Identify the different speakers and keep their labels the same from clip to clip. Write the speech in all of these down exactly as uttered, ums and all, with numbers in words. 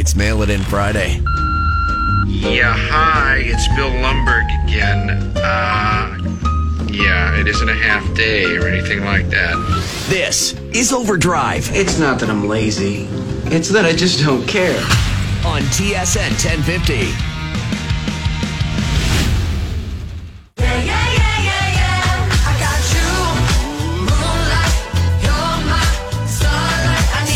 Speaker 1: It's Mail It In Friday.
Speaker 2: Yeah, hi, it's Bill Lumberg again. Uh, yeah, it isn't a half day or anything like that.
Speaker 1: This is Overdrive
Speaker 3: It's not that I'm lazy. It's that I just don't care.
Speaker 1: on T S N ten fifty.
Speaker 4: Yeah, yeah, yeah, yeah, yeah. I got you, moonlight. You're my starlight. I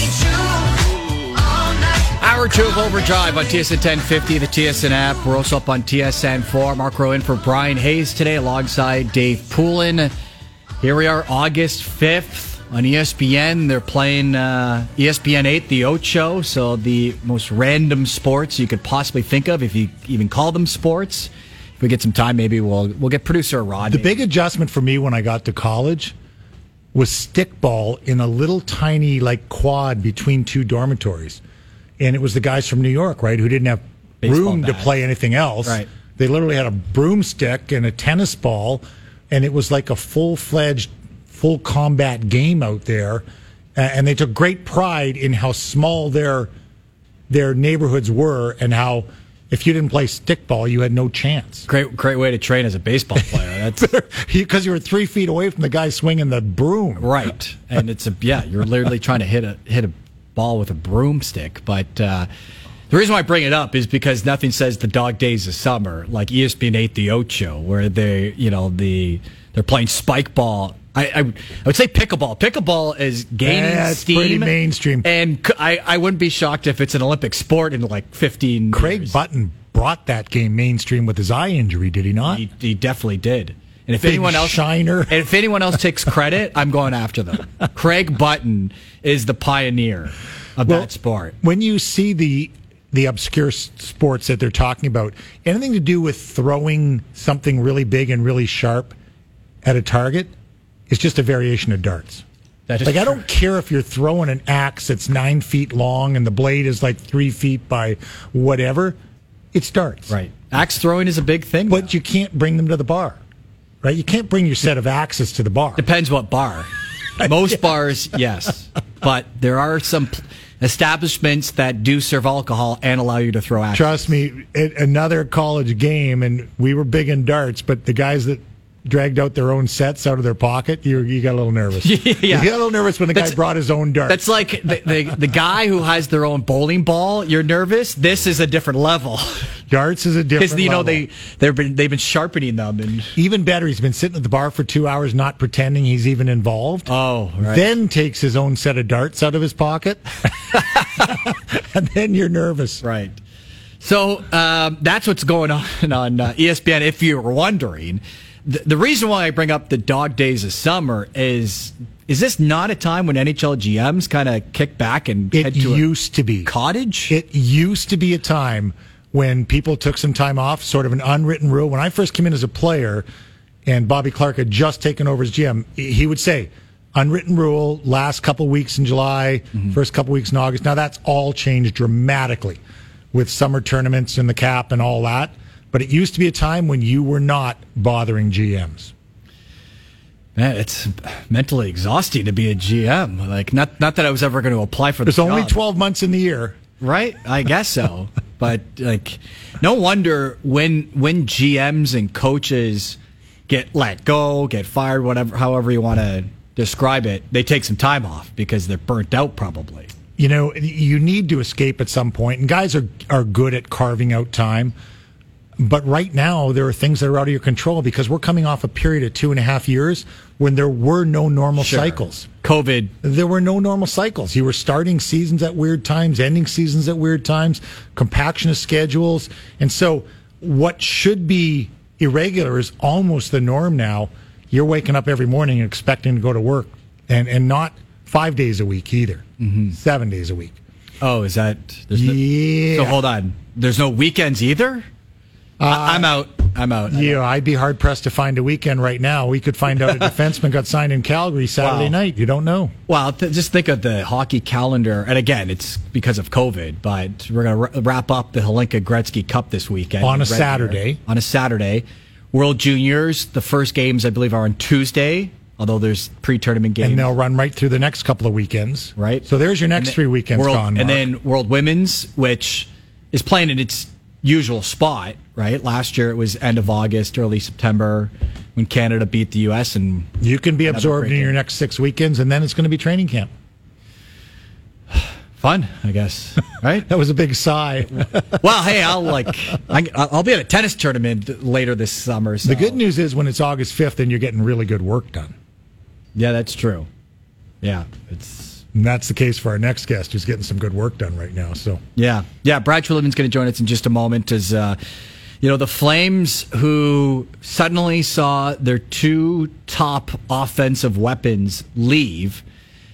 Speaker 4: need you all night.
Speaker 5: Hour two of Overdrive on T S N ten fifty, the T S N app. We're also up on T S N four. Mark Rowe in for Brian Hayes today alongside Dave Poulin. Here we are, August fifth on E S P N. They're playing uh, E S P N eight, the Ocho, so the most random sports you could possibly think of, if you even call them sports. If we get some time, maybe we'll we'll get producer Rod.
Speaker 6: The big adjustment for me when I got to college was stickball in a little tiny like quad between two dormitories. And it was the guys from New York, right, who didn't have
Speaker 5: Baseball
Speaker 6: room to
Speaker 5: bat.
Speaker 6: play anything else.
Speaker 5: Right.
Speaker 6: They literally had a broomstick and a tennis ball, and it was like a full-fledged, full combat game out there. Uh, and they took great pride in how small their their neighborhoods were, and how if you didn't play stickball, you had no chance.
Speaker 5: Great, great way to train as a baseball player. That's
Speaker 6: Because you were three feet away from the guy swinging the broom.
Speaker 5: right, and it's a yeah. You're literally trying to hit a hit a ball with a broomstick. But uh, the reason why I bring it up is because nothing says the dog days of summer like E S P N eight, the Ocho, where they you know the they're playing spike ball. I, I, I would say pickleball. Pickleball is gaining
Speaker 6: Yeah, it's
Speaker 5: steam.
Speaker 6: pretty mainstream.
Speaker 5: And c- I, I wouldn't be shocked if it's an Olympic sport in like fifteen
Speaker 6: Craig
Speaker 5: years.
Speaker 6: Button brought that game mainstream with his eye injury, did he not?
Speaker 5: He, he definitely did. And if
Speaker 6: Big
Speaker 5: anyone else
Speaker 6: shiner.
Speaker 5: and if anyone else takes credit, I'm going after them. Craig Button is the pioneer of
Speaker 6: Well,
Speaker 5: that sport.
Speaker 6: When you see the the obscure s- sports that they're talking about, anything to do with throwing something really big and really sharp at a target, it's just a variation of darts.
Speaker 5: That is
Speaker 6: Like, I
Speaker 5: true.
Speaker 6: don't care if you're throwing an axe that's nine feet long and the blade is like three feet by whatever. It's darts.
Speaker 5: Right. Axe throwing is a big thing. now.
Speaker 6: But you can't bring them to the bar, right? You can't bring your set of axes to the bar.
Speaker 5: Depends what bar. Most bars, yes. But there are some pl- establishments that do serve alcohol and allow you to throw axes.
Speaker 6: Trust me, it, another college game, and we were big in darts, but the guys that dragged out their own sets out of their pocket, you you got a little nervous.
Speaker 5: Yeah.
Speaker 6: You got a little nervous when the
Speaker 5: That's-
Speaker 6: guy brought his own dart.
Speaker 5: That's like the, the the guy who has their own bowling ball. You're nervous. This is a different level
Speaker 6: Darts is a different
Speaker 5: because you know
Speaker 6: level.
Speaker 5: they they've been they've been sharpening them and
Speaker 6: Even better, he's been sitting at the bar for two hours not pretending he's even involved.
Speaker 5: oh right.
Speaker 6: Then takes his own set of darts out of his pocket. And then you're nervous.
Speaker 5: Right. So um, that's what's going on on uh, E S P N. If you were wondering, the, the reason why I bring up the dog days of summer is is this not a time when N H L G Ms kind of kick back and
Speaker 6: It
Speaker 5: head to
Speaker 6: used to be.
Speaker 5: a cottage?
Speaker 6: It used to be a time when people took some time off, sort of an unwritten rule. When I first came in as a player and Bobby Clark had just taken over as G M, he would say, unwritten rule, last couple weeks in July,
Speaker 5: Mm-hmm.
Speaker 6: first couple weeks in August. Now that's all changed dramatically with summer tournaments and the cap and all that. But it used to be a time when you were not bothering G Ms.
Speaker 5: Man, it's mentally exhausting to be a G M. Like, not not that I was ever going to apply for the
Speaker 6: There's only
Speaker 5: job.
Speaker 6: twelve months in the year.
Speaker 5: Right? I guess so. But like, no wonder when when G Ms and coaches get let go, get fired, whatever, however you want to describe it, they take some time off because they're burnt out, probably.
Speaker 6: You know, you need to escape at some point, and guys are are good at carving out time. But right now, there are things that are out of your control because we're coming off a period of two and a half years when there were no normal
Speaker 5: Sure.
Speaker 6: cycles.
Speaker 5: COVID.
Speaker 6: There were no normal cycles. You were starting seasons at weird times, ending seasons at weird times, compaction of schedules. And so what should be irregular is almost the norm now. You're waking up every morning and expecting to go to work, and, and not five days a week either,
Speaker 5: Mm-hmm.
Speaker 6: seven days a week.
Speaker 5: Oh, is that? There's no-
Speaker 6: Yeah.
Speaker 5: so hold on. There's no weekends either? I, I'm out. I'm out.
Speaker 6: Yeah, I'd be hard pressed to find a weekend right now. We could find out a defenseman got signed in Calgary Saturday
Speaker 5: Wow.
Speaker 6: night. You don't know.
Speaker 5: Well, th- just think of the hockey calendar. And again, it's because of COVID, but we're going to r- wrap up the Hlinka Gretzky Cup this weekend.
Speaker 6: On a
Speaker 5: Red Deer.
Speaker 6: Saturday.
Speaker 5: On a Saturday. World Juniors, the first games, I believe, are on Tuesday although there's pre-tournament games.
Speaker 6: And they'll run right through the next couple of weekends.
Speaker 5: Right.
Speaker 6: So there's your next
Speaker 5: And
Speaker 6: three
Speaker 5: then
Speaker 6: weekends
Speaker 5: World,
Speaker 6: gone,
Speaker 5: And
Speaker 6: Mark.
Speaker 5: then World Women's, which is playing in its usual spot, right? Last year it was end of August, early September when Canada beat the U S. And
Speaker 6: You can be absorbed
Speaker 5: great
Speaker 6: in your
Speaker 5: game.
Speaker 6: next six weekends, and then it's going to be training camp.
Speaker 5: fun, I guess, right?
Speaker 6: That was a big sigh.
Speaker 5: Well, hey, I'll like, I, I'll be at a tennis tournament later this summer. So.
Speaker 6: The good news is when it's August fifth, then you're getting really good work done.
Speaker 5: Yeah, that's true. Yeah, it's
Speaker 6: And that's the case for our next guest, who's getting some good work done right now. So
Speaker 5: yeah, yeah. Brad Treliving's going to join us in just a moment. As uh, you know, the Flames, who suddenly saw their two top offensive weapons leave,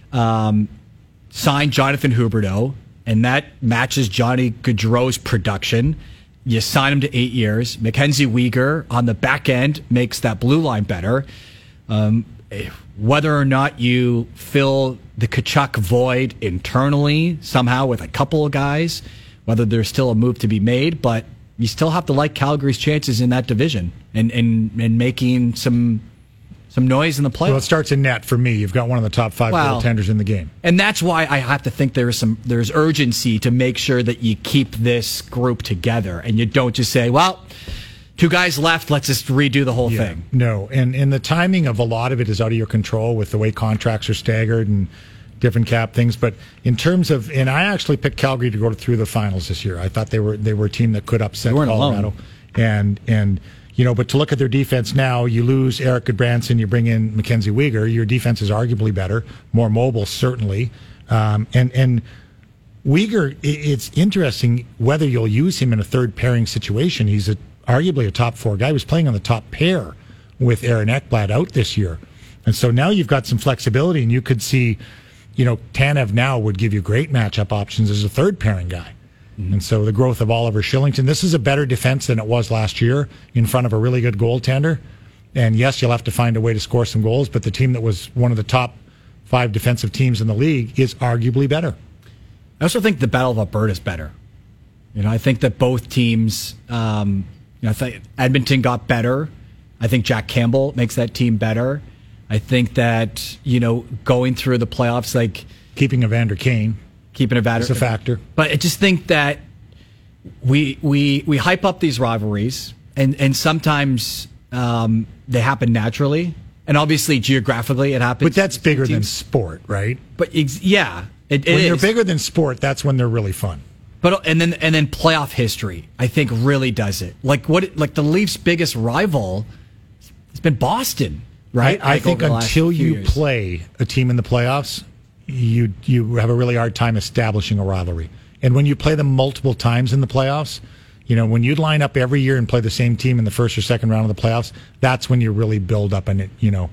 Speaker 5: um, signed Jonathan Huberdeau, and that matches Johnny Gaudreau's production. You sign him to eight years. Mackenzie Weegar on the back end makes that blue line better. Um, whether or not you fill the Kachuk void internally somehow with a couple of guys, whether there's still a move to be made, but you still have to like Calgary's chances in that division and and, and making some some noise in the playoffs.
Speaker 6: well, it starts in net for me. You've got one of the top five
Speaker 5: Wow.
Speaker 6: goaltenders in the game.
Speaker 5: And that's why I have to think there's some there's urgency to make sure that you keep this group together and you don't just say, well, two guys left, let's just redo the whole thing.
Speaker 6: No, and and the timing of a lot of it is out of your control with the way contracts are staggered and different cap things. But in terms of, and I actually picked Calgary to go through the finals this year. I thought they were they were a team that could upset
Speaker 5: They weren't
Speaker 6: Colorado,
Speaker 5: alone.
Speaker 6: and and you know, but to look at their defense now, you lose Eric Goodbranson, you bring in Mackenzie Weegar. Your defense is arguably better, more mobile certainly, um, and and. Weegar, i- it's interesting whether you'll use him in a third pairing situation. He's a, arguably a top four guy. He was playing on the top pair with Aaron Ekblad out this year. And so now you've got some flexibility, and you could see, you know, Tanev now would give you great matchup options as a third pairing guy. And so the growth of Oliver Shillington, this is a better defense than it was last year in front of a really good goaltender. And yes, you'll have to find a way to score some goals, but the team that was one of the top five defensive teams in the league is arguably better.
Speaker 5: I also think the Battle of Alberta is better. You know, I think that both teams, um, you know, I think Edmonton got better. I think Jack Campbell makes that team better. I think that, you know, going through the playoffs, like
Speaker 6: Keeping Evander Kane
Speaker 5: keeping a better
Speaker 6: is a factor.
Speaker 5: But I just think that we we we hype up these rivalries, and and sometimes um, they happen naturally, and obviously geographically it happens.
Speaker 6: But that's bigger than
Speaker 5: Teams-
Speaker 6: sport, right?
Speaker 5: But ex- yeah, it, it
Speaker 6: When they're
Speaker 5: is.
Speaker 6: bigger than sport, that's when they're really fun.
Speaker 5: But and then and then playoff history, I think, really does it. Like what? Like the Leafs' biggest rival has been Boston, right?
Speaker 6: I, I
Speaker 5: Like,
Speaker 6: think
Speaker 5: over the last
Speaker 6: until
Speaker 5: few
Speaker 6: you
Speaker 5: years.
Speaker 6: play a team in the playoffs, you you have a really hard time establishing a rivalry. And when you play them multiple times in the playoffs, you know, when you line up every year and play the same team in the first or second round of the playoffs, that's when you really build up an, you know,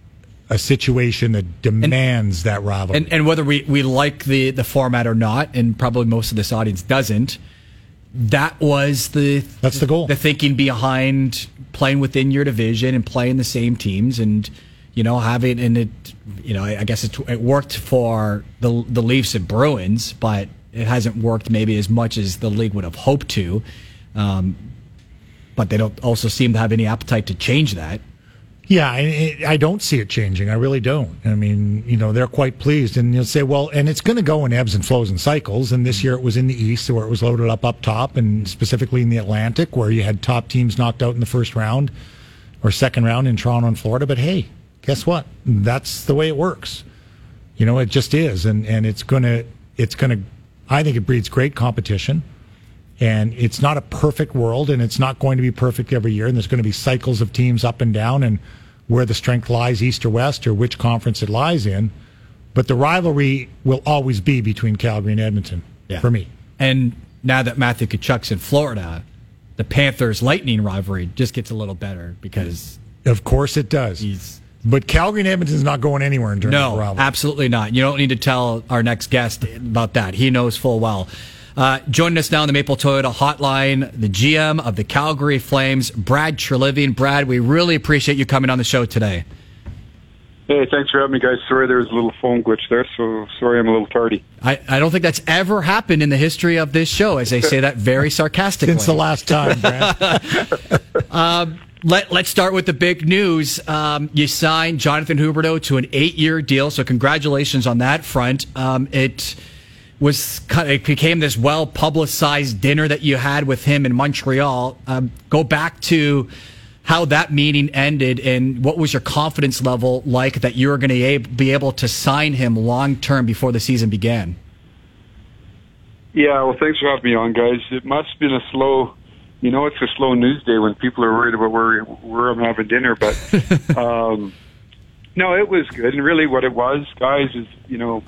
Speaker 6: a situation that demands that rivalry.
Speaker 5: And, and whether we, we like the, the format or not, and probably most of this audience doesn't, that was the
Speaker 6: That's the goal.
Speaker 5: The thinking behind playing within your division and playing the same teams, and you know having and it, you know I guess it, it worked for the the Leafs and Bruins, but it hasn't worked maybe as much as the league would have hoped to. Um, but they don't also seem to have any appetite to change that.
Speaker 6: Yeah, I, I don't see it changing. I really don't. I mean, you know, they're quite pleased. And you'll say, well, and it's going to go in ebbs and flows and cycles. And this year it was in the East where it was loaded up up top, and specifically in the Atlantic where you had top teams knocked out in the first round or second round in Toronto and Florida. But hey, guess what? That's the way it works. You know, it just is. And, and it's going to, it's going to, I think it breeds great competition. And it's not a perfect world, and it's not going to be perfect every year. And there's going to be cycles of teams up and down, and where the strength lies, east or west, or which conference it lies in. But the rivalry will always be between Calgary and Edmonton,
Speaker 5: Yeah.
Speaker 6: for me.
Speaker 5: And now that Matthew Tkachuk's in Florida, the Panthers Lightning rivalry just gets a little better because
Speaker 6: Of course it does.
Speaker 5: he's.
Speaker 6: But Calgary and Edmonton's not going anywhere in terms of
Speaker 5: No,
Speaker 6: rivalry.
Speaker 5: absolutely not. You don't need to tell our next guest about that. He knows full well. Uh, joining us now on the Maple Toyota Hotline, the G M of the Calgary Flames, Brad Treliving. Brad, we really appreciate you coming on the show today.
Speaker 7: Hey, thanks for having me, guys. Sorry there was a little phone glitch there, so sorry I'm a little tardy.
Speaker 5: I, I don't think that's ever happened in the history of this show, as they say that very sarcastically.
Speaker 6: Since the last time, Brad.
Speaker 5: Let, let's start with the big news. Um, you signed Jonathan Huberdeau to an eight-year deal, so congratulations on that front. Um, it was kind of, it became this well-publicized dinner that you had with him in Montreal. Um, go back to how that meeting ended, and what was your confidence level like that you were going to be able to sign him long-term before the season began?
Speaker 7: Yeah, well, thanks for having me on, guys. It must have been a slow... You know, it's a slow news day when people are worried about where where I'm having dinner. But um, no, it was good. And really, what it was, guys, is you know,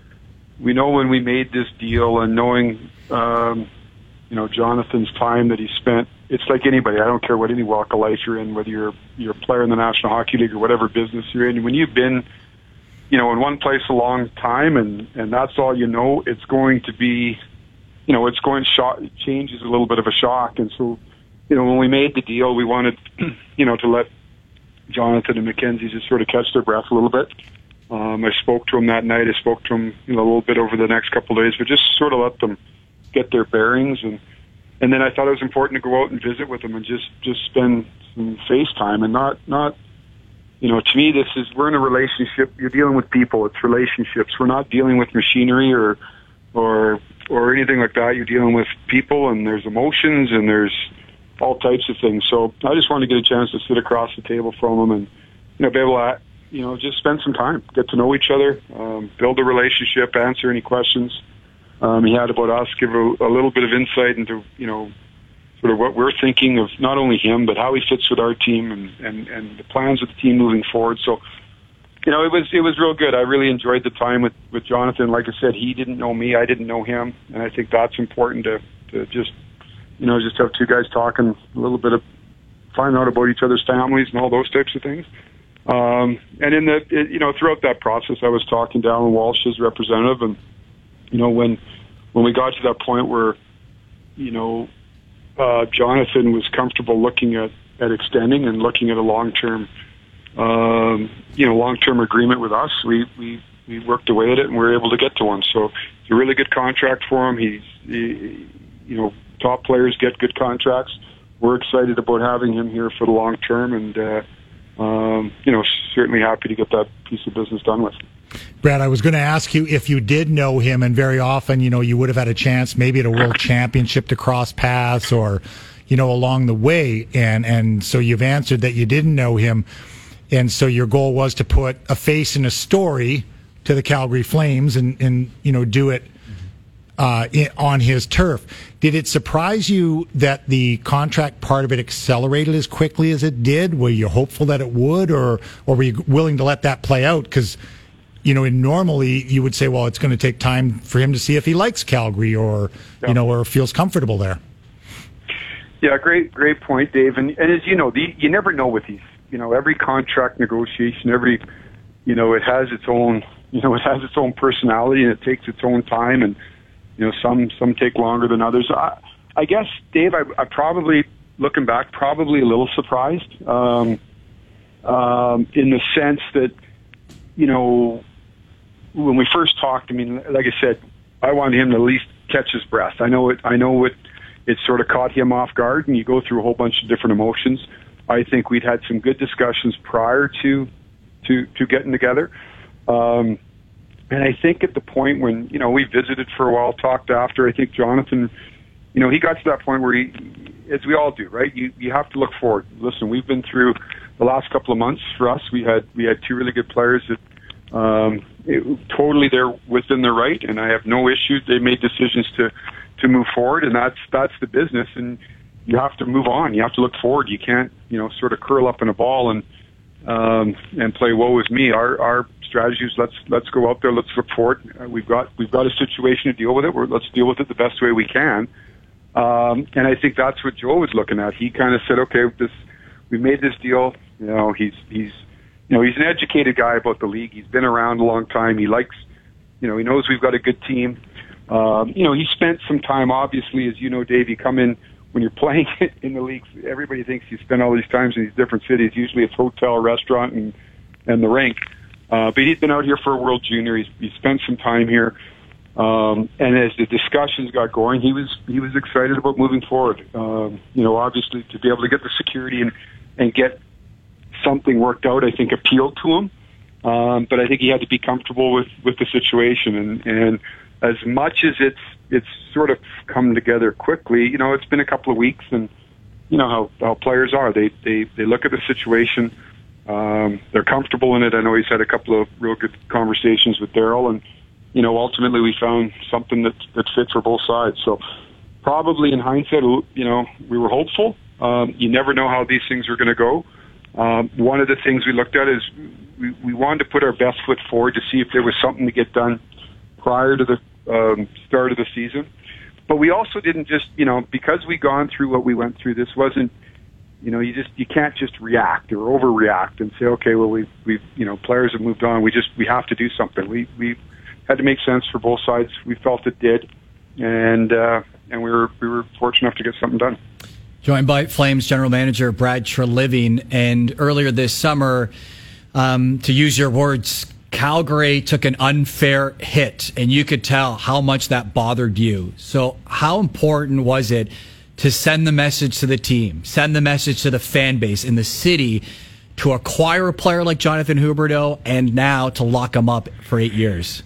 Speaker 7: we know when we made this deal, and knowing um, you know Jonathan's time that he spent. It's like anybody. I don't care what any walk of life you're in, whether you're you're a player in the National Hockey League or whatever business you're in. When you've been, you know, in one place a long time, and and that's all you know, it's going to be. You know, it's going shock. Change is a little bit of a shock, and so, you know, when we made the deal, we wanted, you know, to let Jonathan and Mackenzie just sort of catch their breath a little bit. Um, I spoke to him that night. I spoke to him, you know, a little bit over the next couple of days, but just sort of let them get their bearings, and and then I thought it was important to go out and visit with them and just just spend some face time, and not not, you know, to me, this is we're in a relationship. You're dealing with people. It's relationships. We're not dealing with machinery or or. or anything like that. You're dealing with people, and there's emotions, and there's all types of things. So I just wanted to get a chance to sit across the table from him and, you know, be able to, you know, just spend some time, get to know each other, um, build a relationship, answer any questions um, he had about us, give a, a little bit of insight into, you know, sort of what we're thinking of not only him, but how he fits with our team and, and, and the plans of the team moving forward. So, you know, it was it was real good. I really enjoyed the time with, with Jonathan. Like I said, he didn't know me, I didn't know him, and I think that's important to, to just, you know, just have two guys talking a little bit of, find out about each other's families and all those types of things. Um, and in the, it, you know, throughout that process, I was talking to Alan Walsh as representative, and you know, when when we got to that point where, you know, uh, Jonathan was comfortable looking at, at extending and looking at a long term. Um, you know, long-term agreement with us. We, we, we worked away at it, and we were able to get to one. So it's a really good contract for him. He's, he, you know, top players get good contracts. We're excited about having him here for the long term, and, uh, um, you know, certainly happy to get that piece of business done with.
Speaker 6: Brad, I was going to ask you if you did know him, and very often, you know, you would have had a chance maybe at a world championship to cross paths or, you know, along the way. And, and so you've answered that you didn't know him. And so your goal was to put a face and a story to the Calgary Flames and, and you know, do it uh, in, on his turf. Did it surprise you that the contract part of it accelerated as quickly as it did? Were you hopeful that it would, or, or were you willing to let that play out? Because, you know, normally you would say, well, it's going to take time for him to see if he likes Calgary or, yeah. you know, or feels comfortable there.
Speaker 7: Yeah, great, great point, Dave. And, and as you know, the, you never know with these. You know, every contract negotiation, every, you know, it has its own, you know, it has its own personality, and it takes its own time, and, you know, some, some take longer than others. I, I guess, Dave, I, I probably, looking back, probably a little surprised, um, um, in the sense that, you know, when we first talked, I mean, like I said, I wanted him to at least catch his breath. I know it, I know it, it sort of caught him off guard, and you go through a whole bunch of different emotions. I think we'd had some good discussions prior to to, to getting together. Um, and I think at the point when, you know, we visited for a while, talked after, I think Jonathan, you know, he got to that point where he, as we all do, right? You you have to look forward. Listen, we've been through the last couple of months for us. We had we had two really good players that um, it, totally they're within their right, and I have no issues. They made decisions to, to move forward, and that's that's the business. And you have to move on. You have to look forward. You can't, you know, sort of curl up in a ball and um, and play woe is me. Our our strategy is let's let's go out there. Let's look forward. Uh, we've got we've got a situation to deal with it. We're, let's deal with it the best way we can. Um, and I think that's what Joe was looking at. He kind of said, okay, this we made this deal. You know, he's he's you know he's an educated guy about the league. He's been around a long time. He likes, you know, he knows we've got a good team. Um, you know, he spent some time. Obviously, as you know, Dave, you come in. When you're playing in the leagues, everybody thinks you spend all these times in these different cities. Usually it's hotel, restaurant, and and the rink. Uh, but he's been out here for a World Junior. He's, he's spent some time here. Um, and as the discussions got going, he was he was excited about moving forward. Um, you know, obviously to be able to get the security and, and get something worked out, I think appealed to him. Um, but I think he had to be comfortable with, with the situation. And, and as much as it's it's sort of come together quickly, you know, it's been a couple of weeks, and you know how, how players are. They, they they look at the situation. Um, they're comfortable in it. I know he's had a couple of real good conversations with Daryl, and you know, ultimately we found something that that fits for both sides. So probably in hindsight, you know, we were hopeful. Um, you never know how these things are going to go. Um, one of the things we looked at is we, we wanted to put our best foot forward to see if there was something to get done prior to the um, start of the season. But we also didn't just, you know, because we gone through what we went through, this wasn't, you know, you just, you can't just react or overreact and say, okay, well, we, we, you know, players have moved on. We just, we have to do something. We, we had to make sense for both sides. We felt it did. And, uh, and we were, we were fortunate enough to get something done.
Speaker 5: Joined by Flames general manager Brad Treliving. And earlier this summer, um, to use your words, Calgary took an unfair hit, and you could tell how much that bothered you. So how important was it to send the message to the team, send the message to the fan base in the city to acquire a player like Jonathan Huberdeau and now to lock him up for eight years?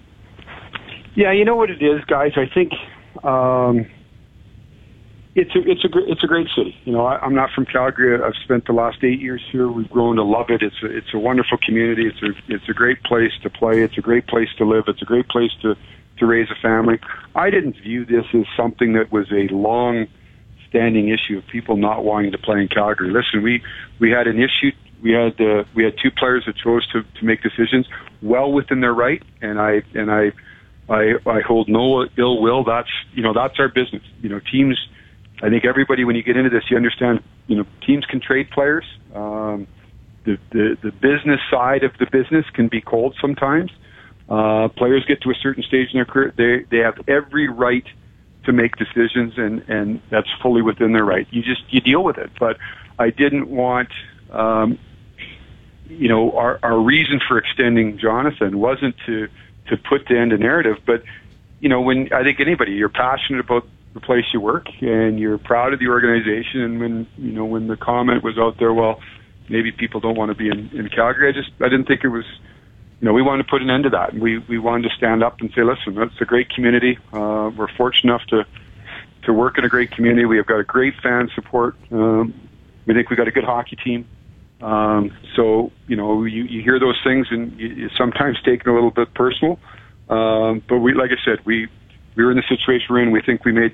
Speaker 7: Yeah, you know what it is, guys? I think um, it's a it's a gr- it's a great city. You know, I, I'm not from Calgary. I've spent the last eight years here. We've grown to love it. It's a, it's a wonderful community. It's a it's a great place to play. It's a great place to live. It's a great place to to raise a family. I didn't view this as something that was a long-standing issue of people not wanting to play in Calgary. Listen, we we had an issue. We had uh, we had two players that chose to to make decisions well within their right, and I and I. I, I hold no ill will. That's, you know, that's our business. You know, teams, I think everybody, when you get into this, you understand, you know, teams can trade players. Um, the, the, the business side of the business can be cold sometimes. Uh, players get to a certain stage in their career. They, they have every right to make decisions, and, and that's fully within their right. You just, you deal with it. But I didn't want, um, you know, our, our reason for extending Jonathan wasn't to, to put to end a narrative. But, you know, when I think anybody, you're passionate about the place you work and you're proud of the organization. And when, you know, when the comment was out there, well, maybe people don't want to be in, in Calgary, I just, I didn't think it was, you know, we wanted to put an end to that. And we, we wanted to stand up and say, listen, that's a great community. Uh, we're fortunate enough to, to work in a great community. We have got a great fan support. Um, we think we got a good hockey team. Um, so, you know, you, you hear those things and you, you sometimes take it a little bit personal. Um, but we, like I said, we, we were in the situation we're in. We think we made,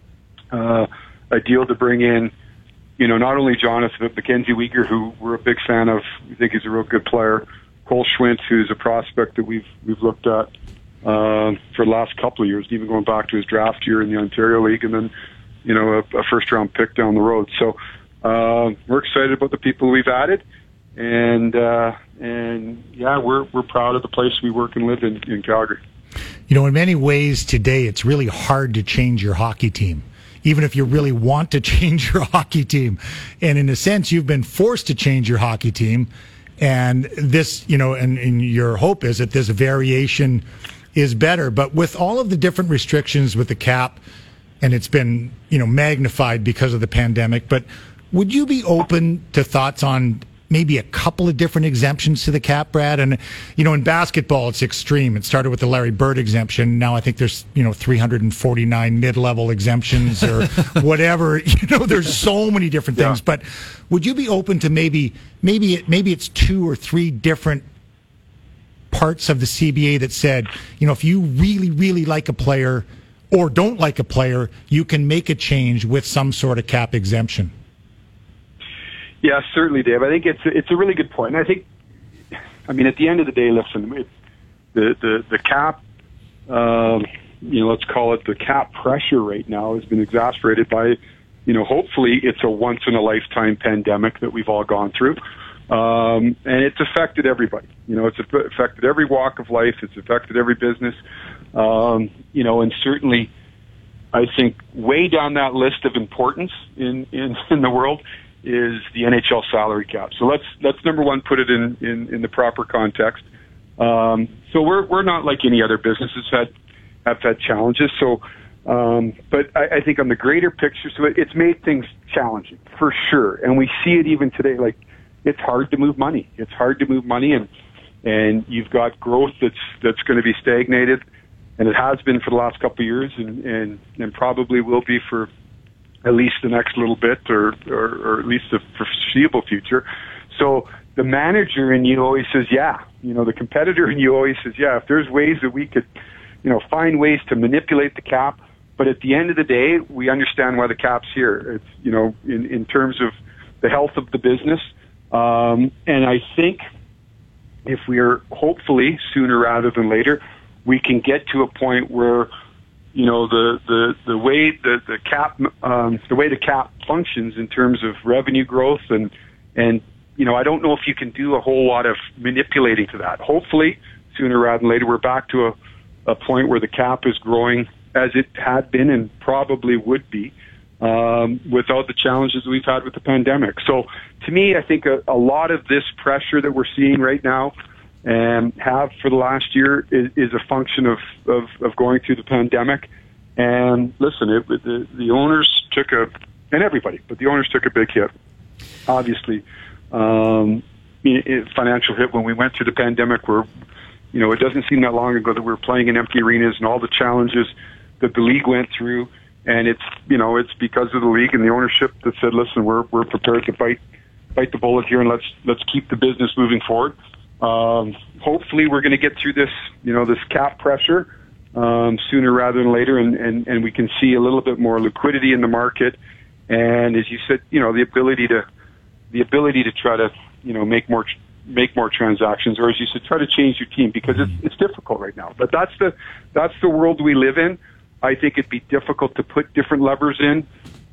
Speaker 7: uh, a deal to bring in, you know, not only Jonathan, but Mackenzie Weegar, who we're a big fan of. We think he's a real good player. Cole Schwintz, who's a prospect that we've, we've looked at, uh, for the last couple of years, even going back to his draft year in the Ontario League, and then, you know, a, a first round pick down the road. So, Uh, we're excited about the people we've added, and uh, and yeah, we're we're proud of the place we work and live in, in Calgary.
Speaker 6: You know, in many ways today, it's really hard to change your hockey team, even if you really want to change your hockey team. And in a sense, you've been forced to change your hockey team. And this, you know, and, and your hope is that this variation is better. But with all of the different restrictions with the cap, and it's been, you know, magnified because of the pandemic, but would you be open to thoughts on maybe a couple of different exemptions to the cap, Brad? And, you know, in basketball, it's extreme. It started with the Larry Bird exemption. Now I think there's, you know, three hundred forty-nine mid-level exemptions or whatever. You know, there's so many different things. Yeah. But would you be open to maybe, maybe, it, maybe it's two or three different parts of the C B A that said, you know, if you really, really like a player or don't like a player, you can make a change with some sort of cap exemption?
Speaker 7: Yeah, certainly, Dave. I think it's it's a really good point. And I think, I mean, at the end of the day, listen, it, the the the cap, um, you know, let's call it the cap pressure right now has been exacerbated by, you know, hopefully it's a once in a lifetime pandemic that we've all gone through, um, and it's affected everybody. You know, it's affected every walk of life. It's affected every business. Um, you know, and certainly, I think way down that list of importance in in, in the world is the N H L salary cap. So let's let's number one put it in, in, in the proper context. Um, so we're we're not like any other businesses had have had challenges. So Um, but I, I think on the greater picture, so it, it's made things challenging for sure. And we see it even today. Like, it's hard to move money. It's hard to move money, and and you've got growth that's that's going to be stagnated, and it has been for the last couple of years, and, and, and probably will be for at least the next little bit, or, or, or at least the foreseeable future. So the manager in you always says, yeah. You know, the competitor in you always says, yeah, if there's ways that we could, you know, find ways to manipulate the cap. But at the end of the day, we understand why the cap's here. It's, you know, in, in terms of the health of the business. Um, and I think if we are hopefully sooner rather than later, we can get to a point where, you know, the, the, the way the, the cap, um, the way the cap functions in terms of revenue growth and, and, you know, I don't know if you can do a whole lot of manipulating to that. Hopefully sooner rather than later, we're back to a, a point where the cap is growing as it had been and probably would be, um, without the challenges we've had with the pandemic. So to me, I think a, a lot of this pressure that we're seeing right now and have for the last year is, is a function of, of, of going through the pandemic. And listen, it, the, the owners took a, and everybody, but the owners took a big hit, obviously. Um, financial hit when we went through the pandemic where, you know, it doesn't seem that long ago that we were playing in empty arenas and all the challenges that the league went through. And it's, you know, it's because of the league and the ownership that said, listen, we're, we're prepared to bite, bite the bullet here and let's, let's keep the business moving forward. Um, hopefully we're going to get through this, you know, this cap pressure, um, sooner rather than later. And, and, and we can see a little bit more liquidity in the market. And as you said, you know, the ability to, the ability to try to, you know, make more, make more transactions, or as you said, try to change your team because it's, it's difficult right now. But that's the, that's the world we live in. I think it'd be difficult to put different levers in,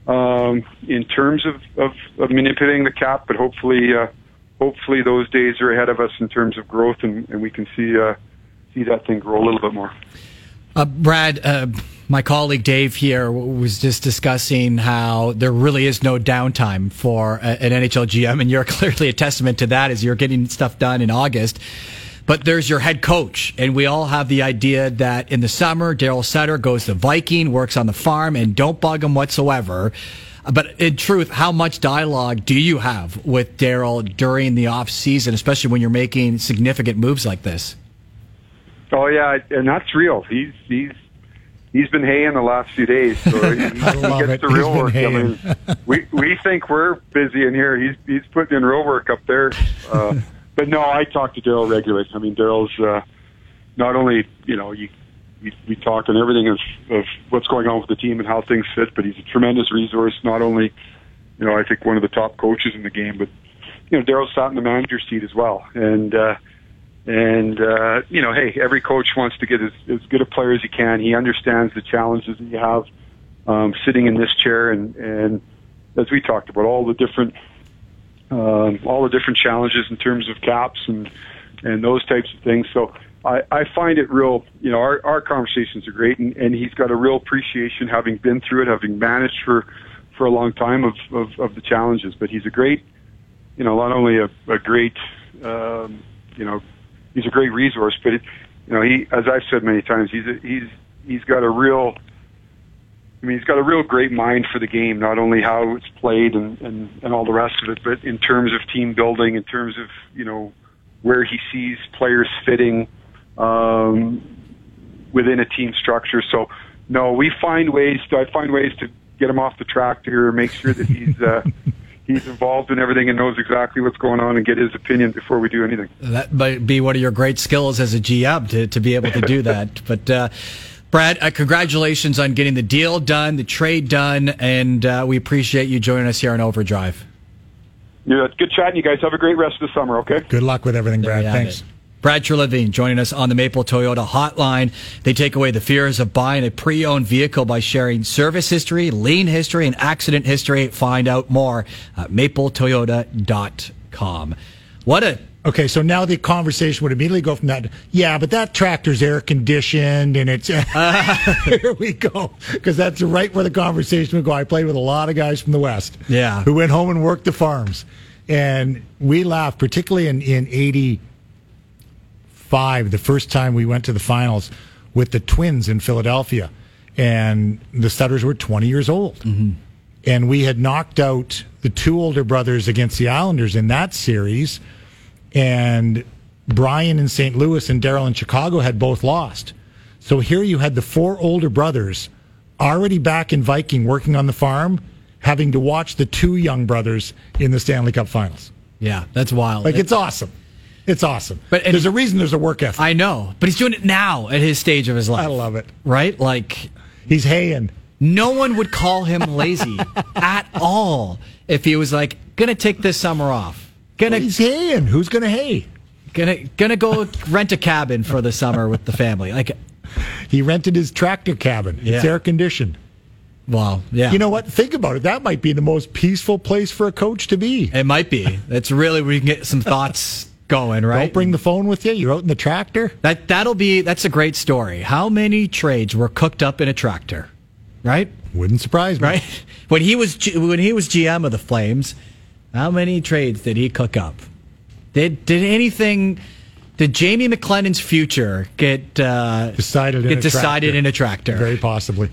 Speaker 7: um, in terms of, of, of manipulating the cap, but hopefully, uh, hopefully those days are ahead of us in terms of growth, and, and we can see, uh, see that thing grow a little bit more.
Speaker 5: Uh, Brad, uh, my colleague Dave here was just discussing how there really is no downtime for a, an N H L G M, and you're clearly a testament to that as you're getting stuff done in August. But there's your head coach, and we all have the idea that in the summer, Daryl Sutter goes to Viking, works on the farm, and don't bug him whatsoever. But in truth, how much dialogue do you have with Daryl during the off season, especially when you're making significant moves like this?
Speaker 7: Oh yeah, and that's real. He's he's he's been haying the last few days, so he, he
Speaker 6: love
Speaker 7: gets
Speaker 6: it.
Speaker 7: the
Speaker 6: He's
Speaker 7: real
Speaker 6: been
Speaker 7: work. I
Speaker 6: haying.
Speaker 7: mean, we we think we're busy in here. He's he's putting in real work up there. Uh, but no, I talk to Daryl regularly. I mean, Daryl's uh, not only, you know, you, we, we talk on everything of, of what's going on with the team and how things fit, but he's a tremendous resource. Not only, you know, I think one of the top coaches in the game, but you know, Daryl sat in the manager's seat as well, and. Uh, And, uh, you know, hey, every coach wants to get as, as good a player as he can. He understands the challenges that you have um, sitting in this chair. And, and as we talked about, all the different um, all the different challenges in terms of caps and, and those types of things. So I, I find it real, you know, our, our conversations are great. And, and he's got a real appreciation, having been through it, having managed for, for a long time of, of, of the challenges. But he's a great, you know, not only a, a great, um, you know, he's a great resource, but it, you know, he, as I've said many times, he's a, he's he's got a real, I mean, he's got a real great mind for the game. Not only how it's played and, and, and all the rest of it, but in terms of team building, in terms of, you know, where he sees players fitting um, within a team structure. So, no, we find ways. To, I find ways to get him off the tractor, make sure that he's. Uh, He's involved in everything and knows exactly what's going on and get his opinion before we do anything.
Speaker 5: That might be one of your great skills as a G M to, to be able to do that. But, uh, Brad, uh, congratulations on getting the deal done, the trade done, and uh, we appreciate you joining us here on Overdrive.
Speaker 7: Yeah, good chatting. You guys have a great rest of the summer, okay?
Speaker 6: Good luck with everything, Brad. Thanks.
Speaker 5: It. Brad Treliving joining us on the Maple Toyota hotline. They take away the fears of buying a pre-owned vehicle by sharing service history, lien history, and accident history. Find out more at maple toyota dot com. What a...
Speaker 6: Okay, so now the conversation would immediately go from that, yeah, but that tractor's air conditioned and it's, uh, here we go. Because that's right where the conversation would go. I played with a lot of guys from the West.
Speaker 5: Yeah.
Speaker 6: Who went home and worked the farms. And we laughed, particularly in, in eighty-five, the first time we went to the finals with the Twins in Philadelphia. and the Sutters were twenty years old.
Speaker 5: Mm-hmm.
Speaker 6: And we had knocked out the two older brothers against the Islanders in that series, and Brian in Saint Louis and Daryl in Chicago had both lost. So here you had the four older brothers already back in Viking working on the farm, having to watch the two young brothers in the Stanley Cup Finals.
Speaker 5: Yeah, that's wild.
Speaker 6: Like, it's awesome. It's awesome.
Speaker 5: But- and-
Speaker 6: there's a reason there's a work ethic.
Speaker 5: I know, but he's doing it now at his stage of his life.
Speaker 6: I love it.
Speaker 5: Right? Like,
Speaker 6: He's haying.
Speaker 5: no one would call him lazy at all if he was like, gonna take this summer off. Gonna
Speaker 6: He's haying. Who's going to hay?
Speaker 5: gonna gonna go rent a cabin for the summer with the family. Like,
Speaker 6: He rented his tractor cabin. It's
Speaker 5: Yeah.
Speaker 6: air conditioned.
Speaker 5: wow, yeah.
Speaker 6: You know what? Think about it. That might be the most peaceful place for a coach to be.
Speaker 5: It might be. That's really where you can get some thoughts going, right?
Speaker 6: Don't bring the phone with you. You're out in the tractor.
Speaker 5: That that'll be that's a great story. How many trades were cooked up in a tractor? Right?
Speaker 6: Wouldn't surprise me.
Speaker 5: Right? When he was G- when he was G M of the Flames, how many trades did he cook up? Did did anything did Jamie McLennan's future get uh,
Speaker 6: Decided in
Speaker 5: get
Speaker 6: a
Speaker 5: decided
Speaker 6: tractor.
Speaker 5: in a tractor?
Speaker 6: Very possibly.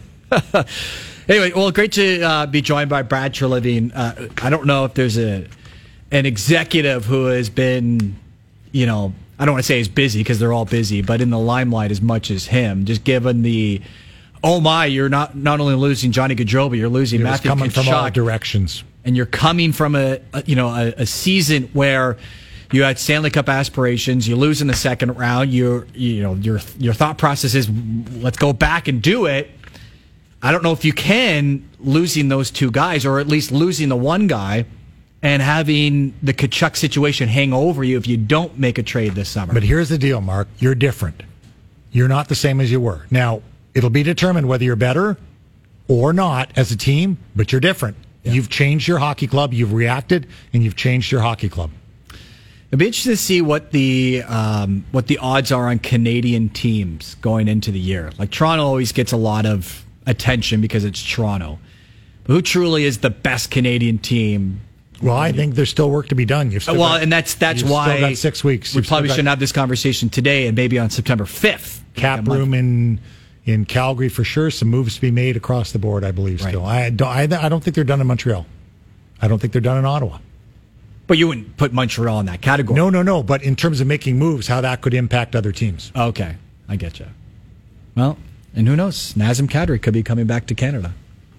Speaker 5: Anyway, well, great to uh, be joined by Brad Treliving. Uh, I don't know if there's a an executive who has been, you know, I don't want to say he's busy because they're all busy, but in the limelight as much as him. Just given the, oh my, you're not not only losing Johnny Gaudreau, but you're losing
Speaker 6: It was
Speaker 5: Matthew
Speaker 6: coming from all
Speaker 5: Tkachuk,
Speaker 6: directions.
Speaker 5: and you're coming from a, a you know a, a season where you had Stanley Cup aspirations. You lose in the second round. Your you know your your thought process is let's go back and do it. I don't know if you can, losing those two guys, or at least losing the one guy, and having the Tkachuk situation hang over you if you don't make a trade this summer.
Speaker 6: But here's the deal, Mark. You're different. You're not the same as you were. Now, it'll be determined whether you're better or not as a team, but you're different. You've changed your hockey club, you've reacted, and you've changed your hockey club.
Speaker 5: It'd be interesting to see what the um, what the odds are on Canadian teams going into the year. Like, Toronto always gets a lot of attention because it's Toronto. But who truly is the best Canadian team?
Speaker 6: Well, I think there's still work to be done. You've still
Speaker 5: Well,
Speaker 6: got-
Speaker 5: and that's that's
Speaker 6: you've
Speaker 5: why
Speaker 6: still got six weeks.
Speaker 5: We
Speaker 6: You've still
Speaker 5: probably
Speaker 6: got
Speaker 5: shouldn't have this conversation today, and maybe on September fifth.
Speaker 6: cap room in in Calgary for sure. Some moves to be made across the board, I believe.
Speaker 5: Right.
Speaker 6: Still, I don't. I, I don't think they're done in Montreal. I don't think they're done in Ottawa.
Speaker 5: But you wouldn't put Montreal in that category.
Speaker 6: No, no, no. But in terms of making moves, how that could impact other teams.
Speaker 5: Okay, I get you. Well, and who knows? Nazem Kadri could be coming back to Canada.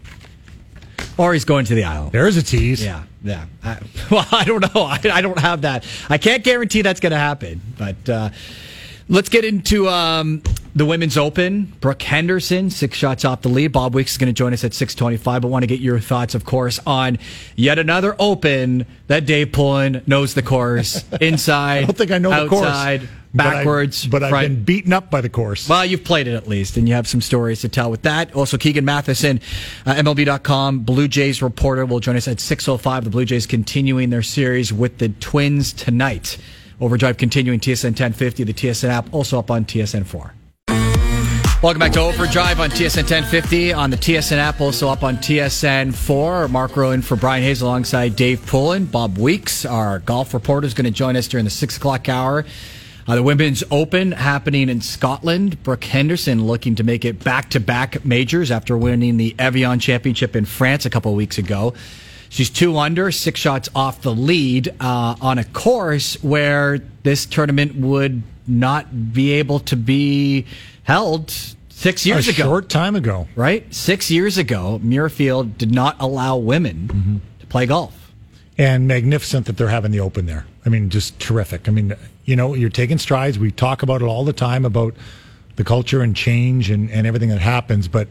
Speaker 5: Or he's going to the island.
Speaker 6: There's a tease.
Speaker 5: Yeah, yeah. I, well, I don't know. I, I don't have that. I can't guarantee that's going to happen. But uh, let's get into um, the Women's Open. Brooke Henderson, six shots off the lead. Bob Weeks is going to join us at six twenty-five. But want to get your thoughts, of course, on yet another Open that Dave Pullen knows the course. Inside,
Speaker 6: I don't think I know the course.
Speaker 5: outside,
Speaker 6: but I-
Speaker 5: backwards,
Speaker 6: But, I've
Speaker 5: front.
Speaker 6: been beaten up by the course.
Speaker 5: Well, you've played it at least, and you have some stories to tell with that. Also, Keegan Matheson, uh, M L B dot com, Blue Jays reporter, will join us at six oh five. The Blue Jays continuing their series with the Twins tonight. Overdrive continuing, T S N ten fifty, the T S N app, also up on T S N four. Welcome back to Overdrive on T S N ten fifty, on the T S N app, also up on T S N four. Mark Rowan for Brian Hayes alongside Dave Pullen. Bob Weeks, our golf reporter, is going to join us during the six o'clock hour. Uh, the Women's Open happening in Scotland. Brooke Henderson looking to make it back-to-back majors after winning the Evian Championship in France a couple of weeks ago. She's two under, six shots off the lead uh, on a course where this tournament would not be able to be held six years
Speaker 6: a
Speaker 5: ago.
Speaker 6: short time ago.
Speaker 5: Right? Six years ago, Muirfield did not allow women
Speaker 6: Mm-hmm.
Speaker 5: to play golf.
Speaker 6: And magnificent that they're having the Open there. I mean, just terrific. I mean, you know, you're taking strides. We talk about it all the time about the culture and change and, and everything that happens. But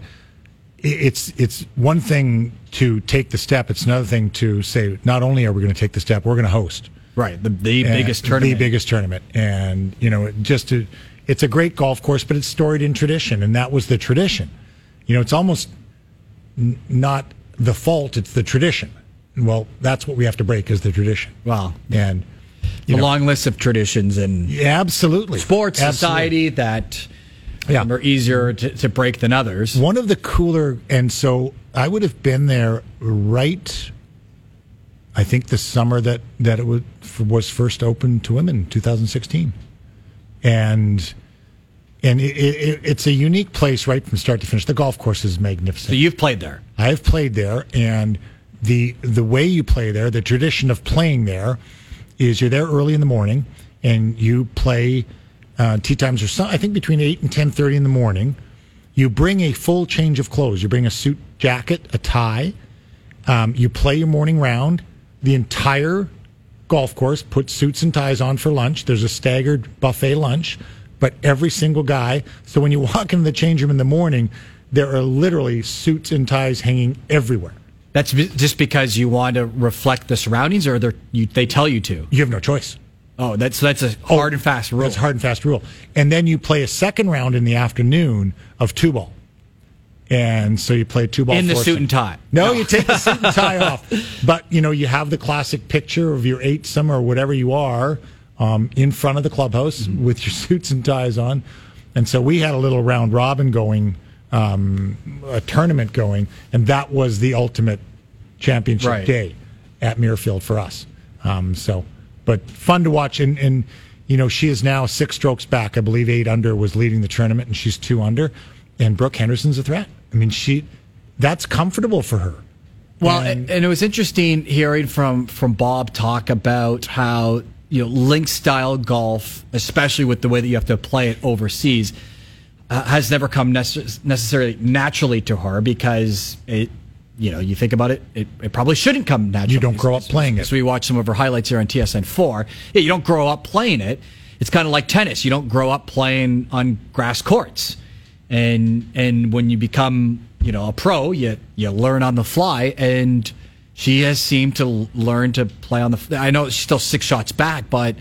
Speaker 6: it's it's one thing to take the step. It's another thing to say, not only are we going to take the step, we're going to host.
Speaker 5: Right. The, the
Speaker 6: And
Speaker 5: biggest tournament.
Speaker 6: The biggest tournament. And, you know, just to, it's a great golf course, but it's storied in tradition. And that was the tradition. You know, it's almost n- not the fault, it's the tradition. Well, that's what we have to break is the tradition.
Speaker 5: Wow.
Speaker 6: And
Speaker 5: The
Speaker 6: you know,
Speaker 5: long list of traditions and
Speaker 6: yeah, absolutely.
Speaker 5: sports
Speaker 6: Absolutely.
Speaker 5: society that
Speaker 6: Yeah.
Speaker 5: um, are easier to, to break than others.
Speaker 6: One of the cooler, and so I would have been there right, I think the summer that, that it was, was first open to women, two thousand sixteen. And And it, it, it's a unique place right from start to finish. The golf course is magnificent.
Speaker 5: So you've played there.
Speaker 6: I've played there, and the the way you play there, the tradition of playing there, is you're there early in the morning, and you play uh, tee times or so, I think between eight and ten thirty in the morning. You bring a full change of clothes. You bring a suit jacket, a tie. Um, you play your morning round. The entire golf course puts suits and ties on for lunch. There's a staggered buffet lunch. But every single guy, so when you walk into the change room in the morning, there are literally suits and ties hanging everywhere.
Speaker 5: That's b- just because you want to reflect the surroundings, or they're- you, they tell you to?
Speaker 6: You have no choice.
Speaker 5: Oh, that's so that's a hard and fast rule.
Speaker 6: That's a hard and fast rule. And then you play a second round in the afternoon of two ball. And so you play two ball
Speaker 5: In the
Speaker 6: foursome.
Speaker 5: suit and tie.
Speaker 6: No,
Speaker 5: No.
Speaker 6: you take the suit and tie off. But, you know, you have the classic picture of your eightsome or whatever you are um, in front of the clubhouse mm-hmm. with your suits and ties on. And so we had a little round robin going, um, a tournament going, and that was the ultimate championship
Speaker 5: Right.
Speaker 6: day at Muirfield for us. Um, so, but fun to watch. And, and, you know, she is now six strokes back. I believe eight under was leading the tournament, and she's two under. And Brooke Henderson's a threat. I mean, she that's comfortable for her.
Speaker 5: Well,
Speaker 6: And-
Speaker 5: and, and it was interesting hearing from, from Bob talk about how, you know, link style golf, especially with the way that you have to play it overseas, uh, has never come necess- necessarily naturally to her because it, you know, you think about it, it, it probably shouldn't come naturally.
Speaker 6: You don't grow up playing it.
Speaker 5: So we watch some of her highlights here on T S N four. Yeah, you don't grow up playing it. It's kind of like tennis. You don't grow up playing on grass courts. And and when you become, you know, a pro, you you learn on the fly, and she has seemed to l- learn to play on the. I know she's still six shots back, but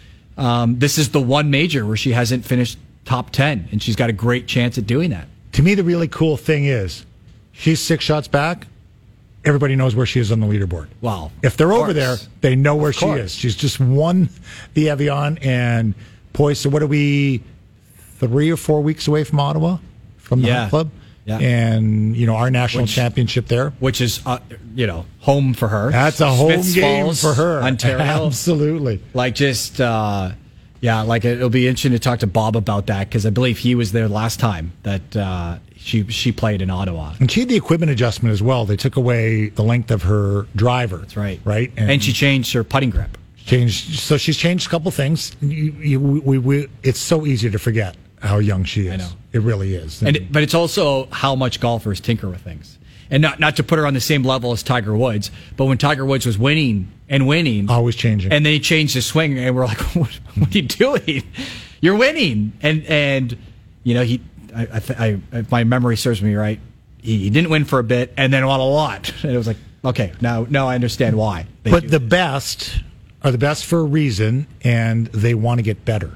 Speaker 5: um, this is the one major where she hasn't finished top ten, and she's got a great chance at doing that.
Speaker 6: To me, the really cool thing is she's six shots back. Everybody knows where she is on the leaderboard.
Speaker 5: Wow.
Speaker 6: If they're
Speaker 5: Of
Speaker 6: over there,
Speaker 5: course.
Speaker 6: they know where
Speaker 5: Of
Speaker 6: she
Speaker 5: course.
Speaker 6: is. She's just won the Evian and poised. So what are we, three or four weeks away from Ottawa, from the
Speaker 5: Yeah.
Speaker 6: Hunt Club?
Speaker 5: Yeah.
Speaker 6: And, you know, our national
Speaker 5: Which-
Speaker 6: championship there.
Speaker 5: Which is, uh, you know, home for her.
Speaker 6: That's a home
Speaker 5: Smiths
Speaker 6: game
Speaker 5: Falls,
Speaker 6: for her.
Speaker 5: Ontario.
Speaker 6: Absolutely.
Speaker 5: Like just, uh, yeah, like it'll be interesting to talk to Bob about that because I believe he was there last time that uh, she she played in Ottawa.
Speaker 6: And she had the equipment adjustment as well. They took away the length of her driver.
Speaker 5: That's right.
Speaker 6: Right?
Speaker 5: And, she changed her putting grip.
Speaker 6: changed. So she's changed a couple things. You, you, we, we, it's so easy to forget how young she is.
Speaker 5: I know.
Speaker 6: It really is.
Speaker 5: And it, but it's also how much golfers tinker with things. And not not to put her on the same level as Tiger Woods, but when Tiger Woods was winning and winning,
Speaker 6: Always changing.
Speaker 5: and then he changed his swing, and we're like, what, what are you doing? You're winning, and and you know he, I, I, th- I if my memory serves me right, he, he didn't win for a bit, and then won a lot, and it was like, okay, now now I understand why. they
Speaker 6: but
Speaker 5: do
Speaker 6: the
Speaker 5: this.
Speaker 6: best are the best for a reason, and they want to get better.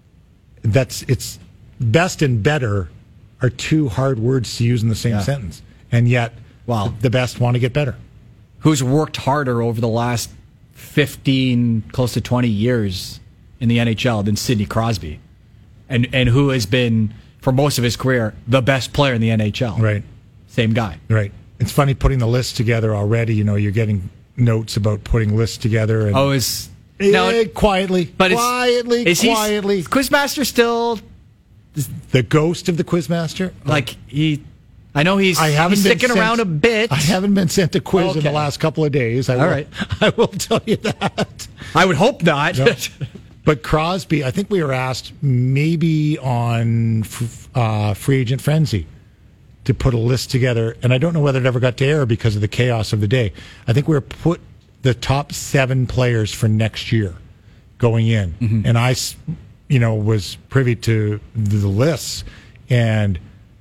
Speaker 6: That's it's best and better are two hard words to use in the same
Speaker 5: Yeah.
Speaker 6: sentence, and yet,
Speaker 5: Wow.
Speaker 6: the best want to get better.
Speaker 5: who's worked harder over the last fifteen, close to twenty years in the N H L than Sidney Crosby, and and who has been for most of his career the best player in the N H L.
Speaker 6: Right.
Speaker 5: Same guy.
Speaker 6: Right. It's funny putting the list together already. You know, you're getting notes about putting lists together, and
Speaker 5: Oh, is
Speaker 6: Eh,
Speaker 5: no,
Speaker 6: quietly,
Speaker 5: but is-
Speaker 6: quietly,
Speaker 5: is he-
Speaker 6: quietly.
Speaker 5: is Quizmaster still
Speaker 6: The ghost of the Quizmaster.
Speaker 5: like he? I know he's
Speaker 6: I haven't
Speaker 5: he's
Speaker 6: been
Speaker 5: sticking
Speaker 6: sent-
Speaker 5: around a bit.
Speaker 6: I haven't been sent a quiz in
Speaker 5: Okay.
Speaker 6: the last couple of days. I
Speaker 5: All
Speaker 6: will,
Speaker 5: right.
Speaker 6: I will tell you that.
Speaker 5: I would hope not.
Speaker 6: No. But Crosby, I think we were asked maybe on f- uh, Free Agent Frenzy to put a list together, and I don't know whether it ever got to air because of the chaos of the day. I think we were put the top seven players for next year going in,
Speaker 5: Mm-hmm.
Speaker 6: and I, s- you know, was privy to the lists, and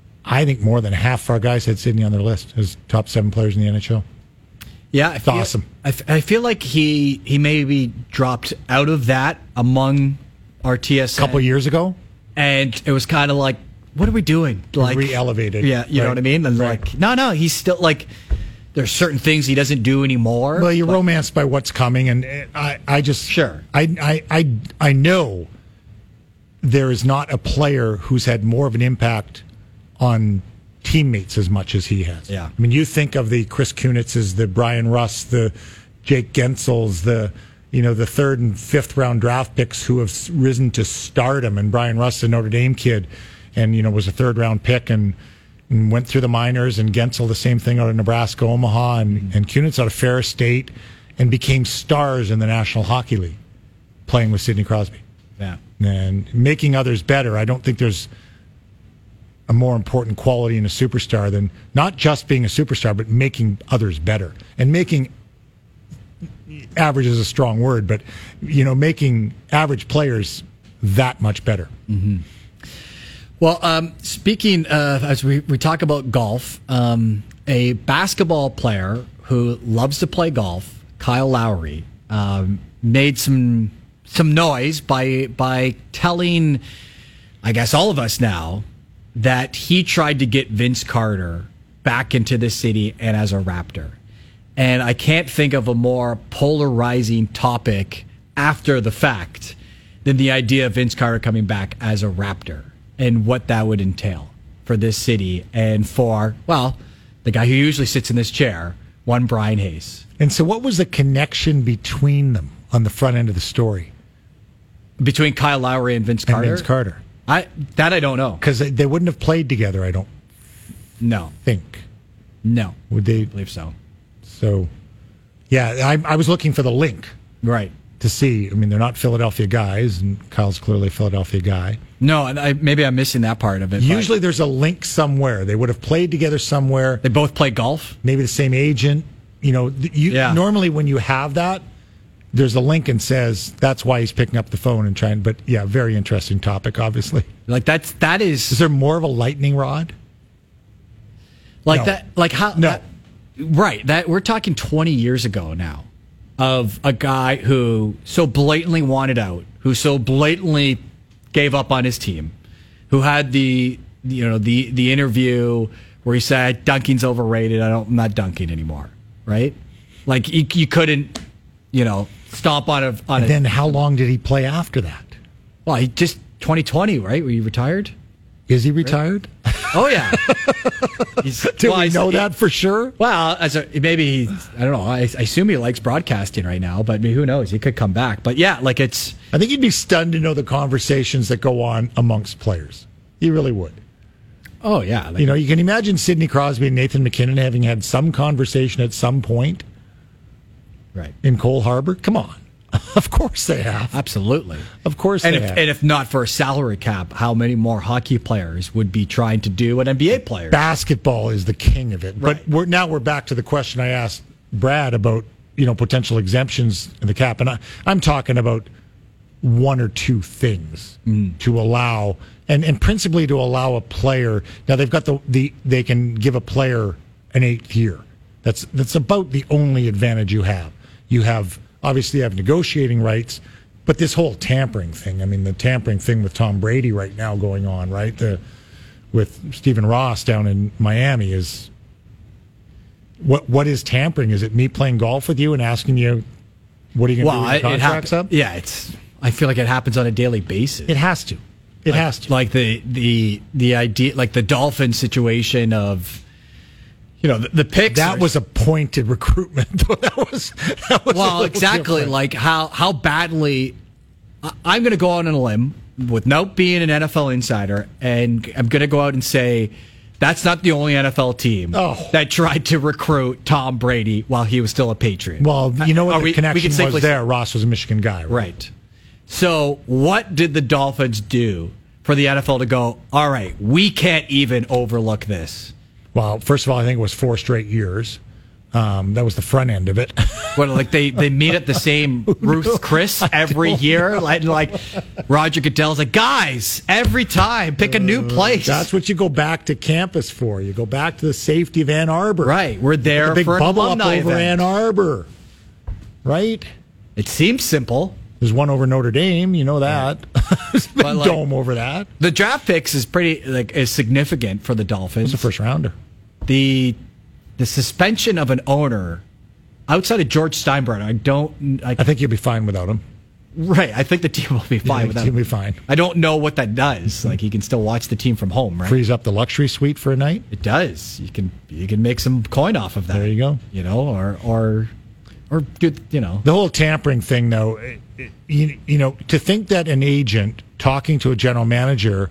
Speaker 6: I think more than half of our guys had Sydney on their list as top seven players in the N H L.
Speaker 5: Yeah, I feel,
Speaker 6: awesome.
Speaker 5: I, f- I feel like he he maybe dropped out of that among our T S
Speaker 6: A
Speaker 5: N.
Speaker 6: couple of years ago,
Speaker 5: And it was kind of like, what are we doing? Like
Speaker 6: re-elevated.
Speaker 5: Yeah, you know
Speaker 6: Right.
Speaker 5: what I mean? And
Speaker 6: Right.
Speaker 5: like, no, no, he's still like, there's certain things he doesn't do anymore.
Speaker 6: well, you're
Speaker 5: but-
Speaker 6: romanced by what's coming, and uh, I, I just
Speaker 5: Sure.
Speaker 6: I, I, I, I know there is not a player who's had more of an impact on teammates as much as he has.
Speaker 5: Yeah.
Speaker 6: I mean, you think of the Chris Kunitzes, the Brian Russ, the Jake Gensels, the you know the third and fifth round draft picks who have risen to stardom, and Brian Russ, the Notre Dame kid, and you know was a third round pick and, and went through the minors, and Gensel the same thing out of Nebraska, Omaha, and, and Kunitz out of Ferris State, and became stars in the National Hockey League, playing with Sidney Crosby.
Speaker 5: Yeah.
Speaker 6: And making others better. I don't think there's a more important quality in a superstar than not just being a superstar, but making others better. And making average is a strong word, but you know, making average players that much better.
Speaker 5: Mm-hmm. Well, um, speaking uh, as we, we talk about golf, um, a basketball player who loves to play golf, Kyle Lowry, um, made some some noise by by telling, I guess, all of us now that he tried to get Vince Carter back into the city and as a Raptor. And I can't think of a more polarizing topic after the fact than the idea of Vince Carter coming back as a Raptor and what that would entail for this city and for, well, the guy who usually sits in this chair, one Brian Hayes.
Speaker 6: And so what was the connection between them on the front end of the story?
Speaker 5: Between Kyle Lowry and Vince Carter?
Speaker 6: And Vince Carter.
Speaker 5: I That I don't know.
Speaker 6: Because they, they wouldn't have played together, I don't
Speaker 5: No.
Speaker 6: think.
Speaker 5: No.
Speaker 6: Would they?
Speaker 5: I believe so.
Speaker 6: So, yeah, I, I was looking for the link
Speaker 5: Right.
Speaker 6: to see. I mean, they're not Philadelphia guys, and Kyle's clearly a Philadelphia guy.
Speaker 5: No, and I, maybe I'm missing that part of it. but
Speaker 6: Usually there's a link somewhere. They would have played together somewhere,
Speaker 5: They both play golf?
Speaker 6: maybe the same agent. You know, th- you,
Speaker 5: Yeah.
Speaker 6: normally when you have that, there's a link and says that's why he's picking up the phone and trying. But yeah, very interesting topic, obviously.
Speaker 5: Like, that's, that is...
Speaker 6: Is there more of a lightning rod?
Speaker 5: Like
Speaker 6: No.
Speaker 5: that, like how?
Speaker 6: No.
Speaker 5: that- right. That we're talking twenty years ago now, of a guy who so blatantly wanted out, who so blatantly gave up on his team, who had the you know the the interview where he said dunking's overrated. I don't, I'm not dunking anymore. Right? Like you, you couldn't, you know, stomp on a on
Speaker 6: And
Speaker 5: a.
Speaker 6: then how long did he play after that?
Speaker 5: Well, he just twenty twenty, right? Were you retired?
Speaker 6: Is he retired?
Speaker 5: Oh yeah. He's,
Speaker 6: Do
Speaker 5: well,
Speaker 6: we
Speaker 5: he's-
Speaker 6: know that for sure?
Speaker 5: Well, as a, maybe he, I don't know. I, I assume he likes broadcasting right now, but who knows? He could come back. But yeah, like it's
Speaker 6: I think you'd be stunned to know the conversations that go on amongst players. You really would.
Speaker 5: oh yeah, like,
Speaker 6: You know, you can imagine Sidney Crosby and Nathan McKinnon having had some conversation at some point
Speaker 5: right?
Speaker 6: in Cole Harbour. Come on. Of course they have.
Speaker 5: Absolutely.
Speaker 6: Of course
Speaker 5: And
Speaker 6: they
Speaker 5: if,
Speaker 6: have.
Speaker 5: and if not for a salary cap, how many more hockey players would be trying to do what N B A players?
Speaker 6: Basketball is the king of it.
Speaker 5: Right.
Speaker 6: But we're, now we're back to the question I asked Brad about, you know, potential exemptions in the cap. And I, I'm talking about one or two things to allow, and, and principally to allow a player. Now they've got the, the they can give a player an eighth year. That's that's about the only advantage you have. You have obviously you have negotiating rights, but this whole tampering thing. I mean, the tampering thing with Tom Brady right now going on, right? The with Stephen Ross down in Miami is what what is tampering? Is it me playing golf with you and asking you what are you going to
Speaker 5: well,
Speaker 6: do
Speaker 5: it,
Speaker 6: when your
Speaker 5: it
Speaker 6: contract's
Speaker 5: happens.
Speaker 6: up?
Speaker 5: Yeah, it's. I feel like it happens on a daily basis.
Speaker 6: It has to. It
Speaker 5: like,
Speaker 6: has to.
Speaker 5: Like the the the idea, like the Dolphin situation of. You know, the, the picks.
Speaker 6: That
Speaker 5: are-
Speaker 6: was a pointed recruitment. Though. That was that was a
Speaker 5: well,
Speaker 6: little
Speaker 5: exactly.
Speaker 6: different.
Speaker 5: Like how how badly. I, I'm going to go out on a limb without being an N F L insider, and I'm going to go out and say that's not the only N F L team
Speaker 6: Oh.
Speaker 5: that tried to recruit Tom Brady while he was still a Patriot.
Speaker 6: Well, you know what
Speaker 5: Are
Speaker 6: the
Speaker 5: we- we
Speaker 6: connection
Speaker 5: can safely
Speaker 6: was
Speaker 5: say-
Speaker 6: there. Ross was a Michigan guy, right?
Speaker 5: Right. So, what did the Dolphins do for the N F L to go, all right, we can't even overlook this?
Speaker 6: Well, first of all, I think it was four straight years. Um, that was the front end of it.
Speaker 5: What, like they, they meet at the same Ruth's Chris every year? Like, like Roger Goodell's like, guys, every time, pick a new place.
Speaker 6: That's what you go back to campus for. You go back to the safety of Ann Arbor.
Speaker 5: Right. We're there
Speaker 6: the big
Speaker 5: for an
Speaker 6: bubble up
Speaker 5: alumni
Speaker 6: over
Speaker 5: event.
Speaker 6: Ann Arbor. Right?
Speaker 5: It seems simple.
Speaker 6: There's one over Notre Dame. You know that. There's been
Speaker 5: But, like-
Speaker 6: dome over that.
Speaker 5: The draft picks is pretty, like, is significant for the Dolphins.
Speaker 6: It's a first rounder.
Speaker 5: the the suspension of an owner outside of George Steinbrenner, I don't. I,
Speaker 6: I think you'll be fine without him.
Speaker 5: right, I think the team will be fine with that.
Speaker 6: You'll be fine.
Speaker 5: I don't know what that does. Like, you can still watch the team from home, right?
Speaker 6: Frees up the luxury suite for a night.
Speaker 5: It does. You can you can make some coin off of that.
Speaker 6: There you go.
Speaker 5: You know, or or or do you know?
Speaker 6: The whole tampering thing, though, it- it- you, you know, to think that an agent talking to a general manager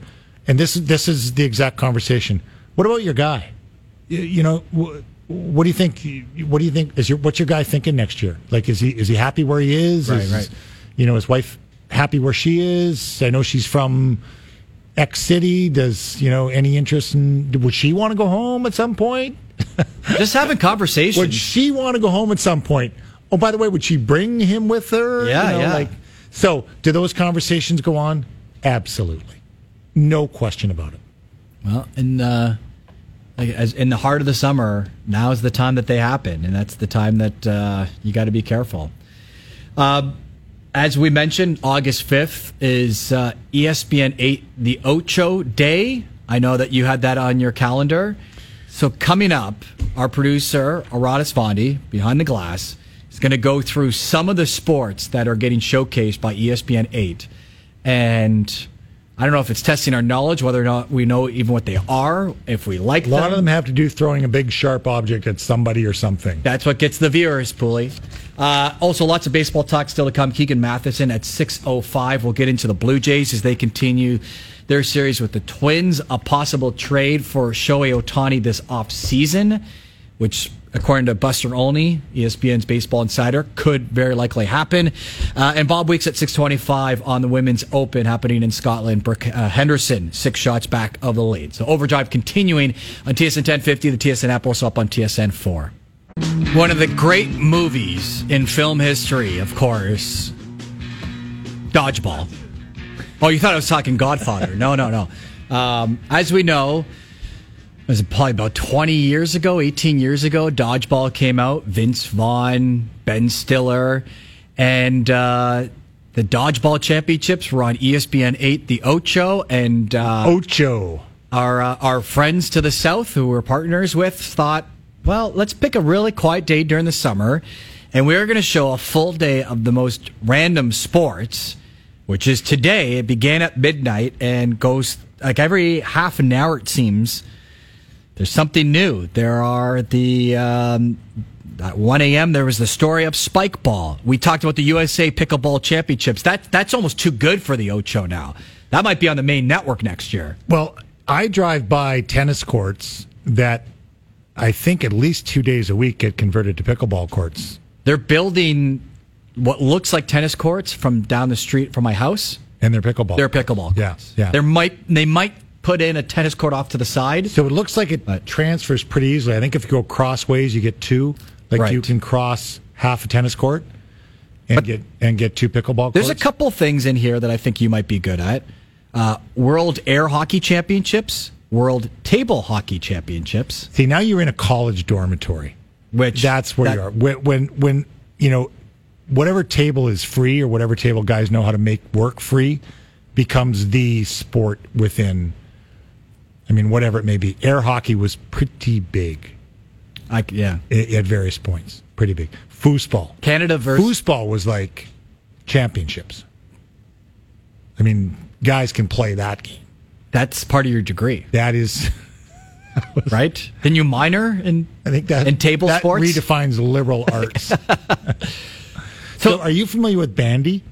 Speaker 6: and this is this is the exact conversation. What about your guy? You, you know, wh- what do you think? What do you think is your what's your guy thinking next year? Like, is he is he happy where he is?
Speaker 5: Right,
Speaker 6: is,
Speaker 5: right.
Speaker 6: You know, his wife happy where she is? I know she's from X city. Does you know any interest in? Would she want to go home at some point?
Speaker 5: Just having conversations.
Speaker 6: Would she want to go home at some point? Oh, by the way, would she bring him with her?
Speaker 5: Yeah,
Speaker 6: You know,
Speaker 5: yeah.
Speaker 6: Like, so, do those conversations go on? Absolutely, no question about it.
Speaker 5: Well, in uh, like, as in the heart of the summer, now is the time that they happen, and that's the time that uh, you got to be careful. Uh, as we mentioned, August fifth is uh, E S P N eight, the Ocho Day. I know that you had that on your calendar. So coming up, our producer, Aradis Fondi, behind the glass, is going to go through some of the sports that are getting showcased by E S P N eight. And I don't know if it's testing our knowledge, whether or not we know even what they are, if we like
Speaker 6: A
Speaker 5: them.
Speaker 6: lot of them have to do throwing a big sharp object at somebody or something.
Speaker 5: That's what gets the viewers, Pooley. Uh, also, lots of baseball talk still to come. Keegan Matheson at six oh five. We'll get into the Blue Jays as they continue their series with the Twins. A possible trade for Shohei Ohtani this offseason, which, according to Buster Olney, E S P N's baseball insider, could very likely happen. Uh, and Bob Weeks at six twenty-five on the Women's Open happening in Scotland. Brooke uh, Henderson, six shots back of the lead. So Overdrive continuing on T S N ten fifty, the T S N app, also up on T S N four. One of the great movies in film history, of course, Dodgeball. Oh, you thought I was talking Godfather. No, no, no. Um, as we know, it was probably about twenty years ago, eighteen years ago, Dodgeball came out. Vince Vaughn, Ben Stiller, and uh, the Dodgeball Championships were on E S P N eight, the Ocho, and uh,
Speaker 6: Ocho.
Speaker 5: our uh, our friends to the south who we're partners with thought, well, let's pick a really quiet day during the summer, and we're going to show a full day of the most random sports, which is today. It began at midnight and goes like every half an hour, it seems. There's something new. There are the, um, at one a.m., there was the story of Spike Ball. We talked about the U S A Pickleball Championships. That, that's almost too good for the Ocho now. That might be on the main network next year.
Speaker 6: Well, I drive by tennis courts that I think at least two days a week get converted to pickleball courts.
Speaker 5: They're building what looks like tennis courts from down the street from my house.
Speaker 6: And they're pickleball.
Speaker 5: They're pickleball
Speaker 6: Yeah,
Speaker 5: courts.
Speaker 6: yeah.
Speaker 5: There might, they might put in a tennis court off to the side.
Speaker 6: So it looks like it
Speaker 5: But-
Speaker 6: transfers pretty easily. I think if you go crossways, you get two. Like
Speaker 5: Right.
Speaker 6: you can cross half a tennis court and
Speaker 5: But-
Speaker 6: get and get two pickleball
Speaker 5: There's a
Speaker 6: courts.
Speaker 5: couple things in here that I think you might be good at. Uh, World Air Hockey Championships, World Table Hockey Championships,
Speaker 6: See, now you're in a college dormitory.
Speaker 5: which
Speaker 6: That's where
Speaker 5: that-
Speaker 6: you are. When, when, when, you know, whatever table is free or whatever table guys know how to make work free becomes the sport within, I mean, whatever it may be. Air hockey was pretty big
Speaker 5: I, yeah.
Speaker 6: i- at various points. Pretty big. Foosball.
Speaker 5: Canada versus
Speaker 6: Foosball was like championships. I mean, guys can play that game.
Speaker 5: that's part of your degree,
Speaker 6: That is,
Speaker 5: right? Then you minor in
Speaker 6: I think that
Speaker 5: in table
Speaker 6: that
Speaker 5: sports.
Speaker 6: redefines liberal arts. So, are you familiar with bandy?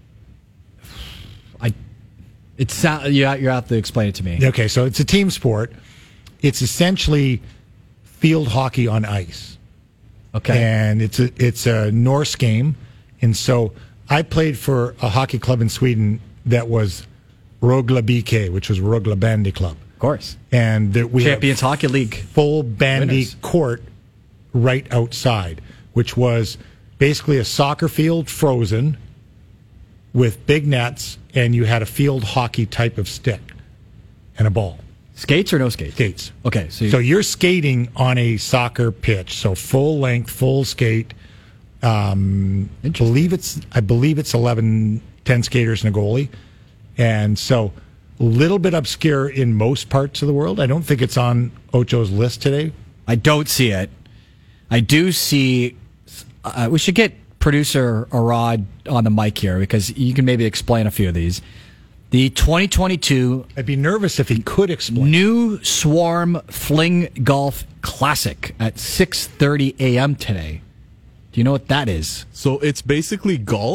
Speaker 5: I, it's sound you you have to explain it to me.
Speaker 6: Okay, so it's a team sport. It's essentially field hockey on ice,
Speaker 5: Okay,
Speaker 6: and it's a it's a Norse game. And so I played for a hockey club in Sweden that was Rögle B K, which was Rögle Bandy Club,
Speaker 5: of course.
Speaker 6: and that we
Speaker 5: Champions
Speaker 6: had
Speaker 5: Hockey League.
Speaker 6: full bandy
Speaker 5: Goodness.
Speaker 6: court right outside, which was basically a soccer field frozen with big nets, and you had a field hockey type of stick and a ball.
Speaker 5: Skates or no skates?
Speaker 6: Skates.
Speaker 5: Okay, so, you,
Speaker 6: So you're skating on a soccer pitch, so full length, full skate. Um, I believe it's I believe it's eleven, ten skaters and a goalie, and so a little bit obscure in most parts of the world. I don't think it's on Ocho's list today.
Speaker 5: I don't see it. I do see. Uh, we should get producer Arad on the mic here because you can maybe explain a few of these. The twenty twenty-two
Speaker 6: I'd be nervous if he could explain.
Speaker 5: New Swarm Fling Golf Classic at six thirty a.m. today. Do you know what that is?
Speaker 8: So it's basically golf,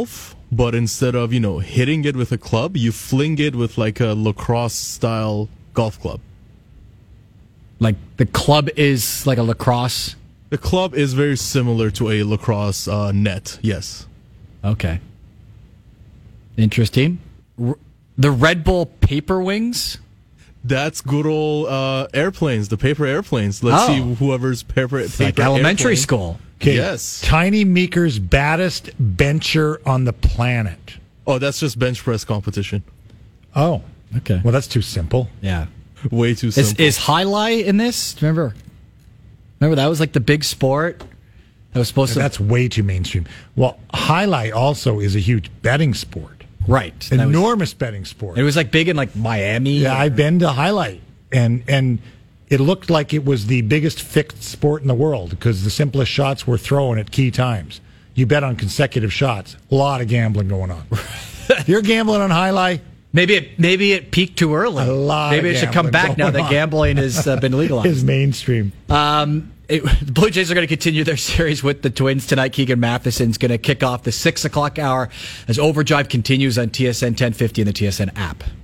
Speaker 8: but instead of, you know, hitting it with a club, you fling it with like a lacrosse style golf club.
Speaker 5: Like the club is like a lacrosse.
Speaker 8: The club is very similar to a lacrosse uh, net. Yes.
Speaker 5: Okay. Interesting. R- the Red Bull Paper Wings.
Speaker 8: That's good old uh, airplanes, the paper airplanes. Let's
Speaker 5: Oh.
Speaker 8: see whoever's paper.
Speaker 5: It's
Speaker 8: paper
Speaker 5: like elementary
Speaker 8: airplane.
Speaker 5: school.
Speaker 6: Okay.
Speaker 8: Yes.
Speaker 6: Tiny Meeker's baddest bencher on the planet.
Speaker 8: Oh, that's just bench press competition.
Speaker 6: Oh.
Speaker 5: Okay.
Speaker 6: Well, that's too simple.
Speaker 5: Yeah.
Speaker 8: Way too
Speaker 5: Is
Speaker 8: simple.
Speaker 5: is highlight in this? Remember? Remember that was like the big sport. That was supposed to.
Speaker 6: That's way too mainstream. Well, highlight also is a huge betting sport.
Speaker 5: Right. That was-
Speaker 6: Enormous betting sport.
Speaker 5: it was like big in like Miami.
Speaker 6: Yeah, I've been to highlight, and and it looked like it was the biggest fixed sport in the world because the simplest shots were thrown at key times. You bet on consecutive shots. A lot of gambling going on. If you're gambling on highlight,
Speaker 5: Maybe it maybe it peaked too early.
Speaker 6: a lot.
Speaker 5: Maybe
Speaker 6: of
Speaker 5: it should come
Speaker 6: gambling
Speaker 5: back now
Speaker 6: going
Speaker 5: that
Speaker 6: on.
Speaker 5: gambling has uh, been legalized.
Speaker 6: is mainstream.
Speaker 5: Um, it, the Blue Jays are going to continue their series with the Twins tonight. Keegan Matheson's going to kick off the six o'clock hour as Overdrive continues on T S N ten fifty and the T S N app.